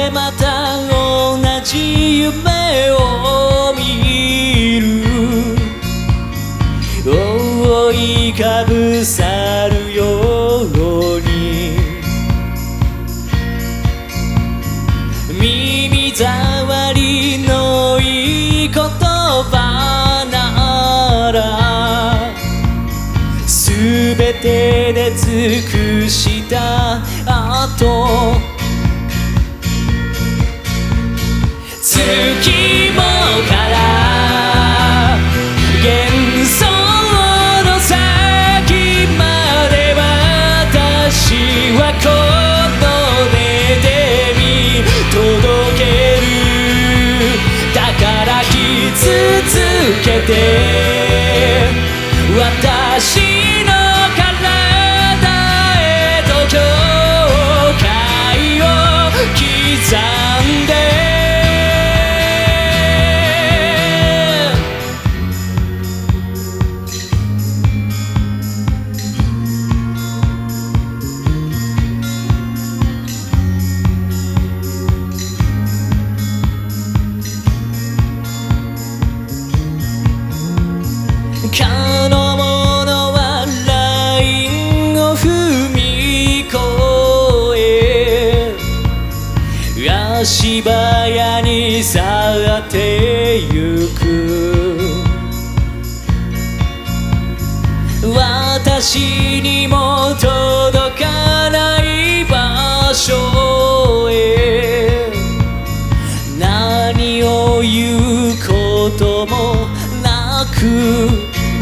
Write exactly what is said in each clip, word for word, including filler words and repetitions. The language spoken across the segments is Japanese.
てまた同じ夢を見る。覆いかぶさるように耳障りのいい言葉ならすべてで尽くした後、月もから幻想の先まで私はこの目で見届ける。だから生き続けて私の体へと境界を刻んで可の者はラインを踏み越え足早に去ってゆく。私にも届かない場所へ何を言うこともなく、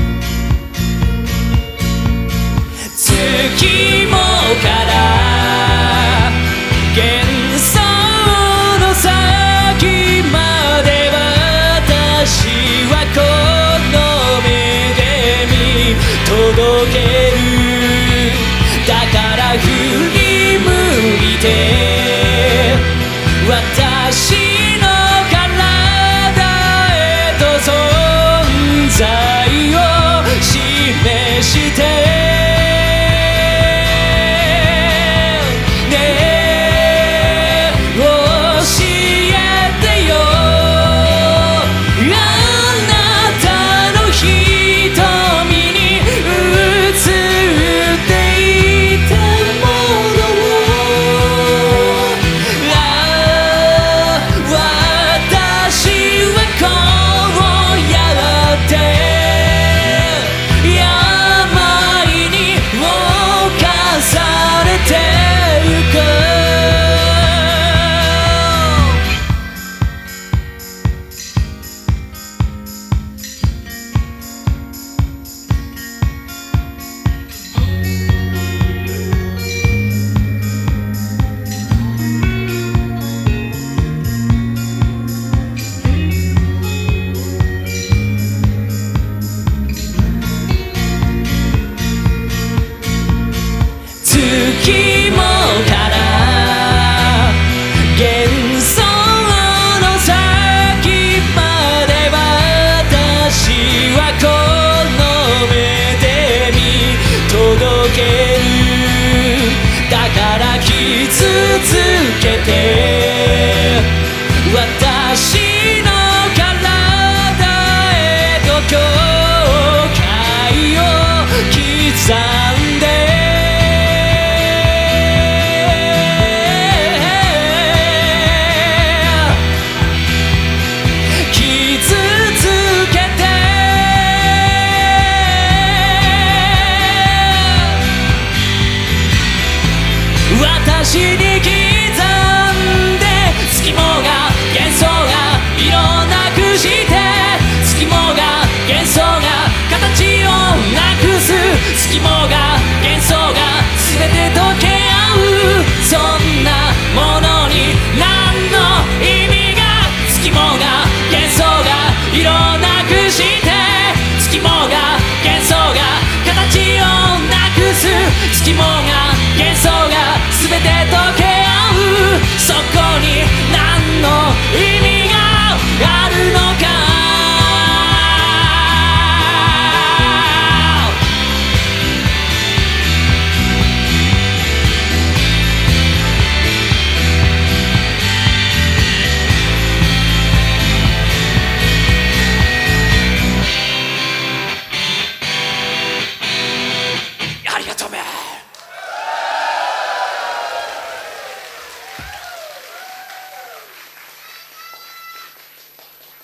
月もから幻想の先まで私はこの目で見届ける。だから振り向いて私の体へと存在を示して月もから幻想の先まで私はこの目で見届ける。だから生き続けて私の体へと境界を刻んで私に刻んで月もが幻想が色なくして月もが幻想が形をなくす月もが幻想が全て溶け合う。そんなものに何の意味が。月もが幻想が色なくして月もが幻想が形をなくす月もが